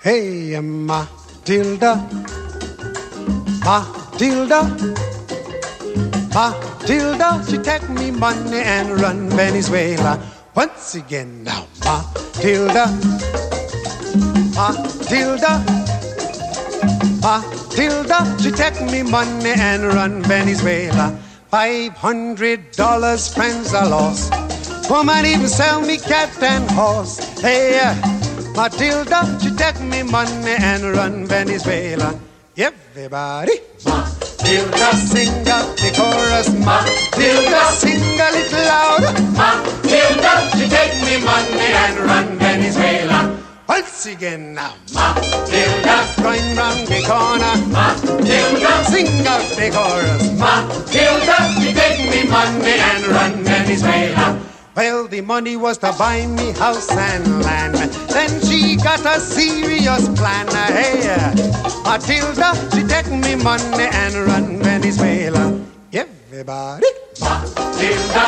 Hey, Matilda, Matilda, Matilda, she take me money and run Venezuela. Once again now, Matilda, Matilda, Matilda, she take me money and run Venezuela. $500 friends I lost. Woman even sell me cat and horse. Hey, Matilda, she take me money and run Venezuela. Everybody, Matilda, sing out the chorus. Matilda, sing a little louder. Matilda, she take me money and run Venezuela. Once again now, Matilda, going round the corner. Matilda, sing out the chorus. Matilda, she take me money and run Venezuela. Well, the money was to buy me house and land. Then she got a serious plan. Hey, Matilda, she take me money and run Venezuela. Everybody, Matilda,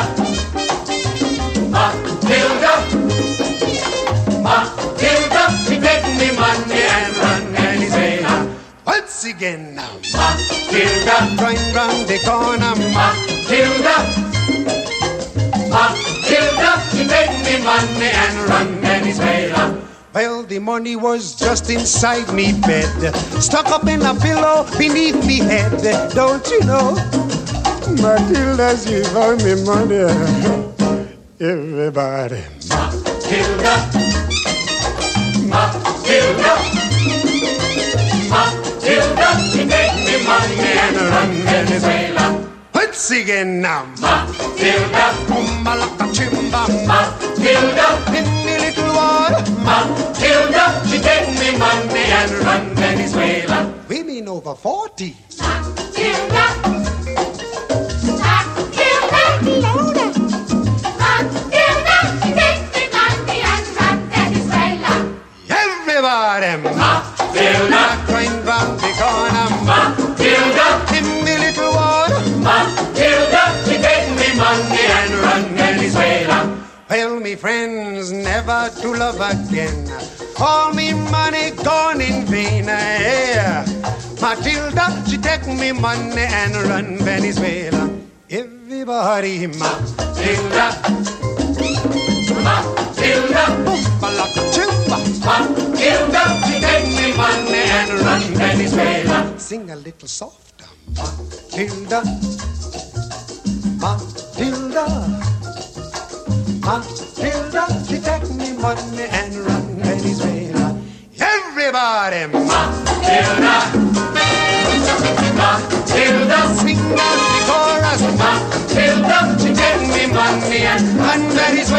Matilda, Matilda, she take me money and run Venezuela. Once again now, Matilda, going round the corner. Matilda, Matilda, she take me money and run Venezuela. Well, the money was just inside me bed, stuck up in a pillow beneath me head. Don't you know, Matilda, she found me money. Everybody, Matilda, Matilda, Matilda, she take me money and run Venezuela. Once again now, Matilda, Malaka chimba, Matilda, in the little water, Matilda, she take me money and run Venezuela. Women over 40. Matilda, Matilda, louder. Matilda, she take me money and run Venezuela. Everybody, Matilda, going round the corner, Matilda, in the little water, Matilda, she take me money and run Venezuela. Well, me friends, never to love again. All me money gone in vain. Yeah. Matilda, she take me money and run Venezuela. Everybody, Matilda, Matilda, Matilda, she take me money and run Venezuela. Sing a little softer, Matilda, Matilda, Matilda, she take me money and run Venezuela. Everybody, Matilda, Matilda, sing out the chorus. Matilda, she take me money and run Venezuela.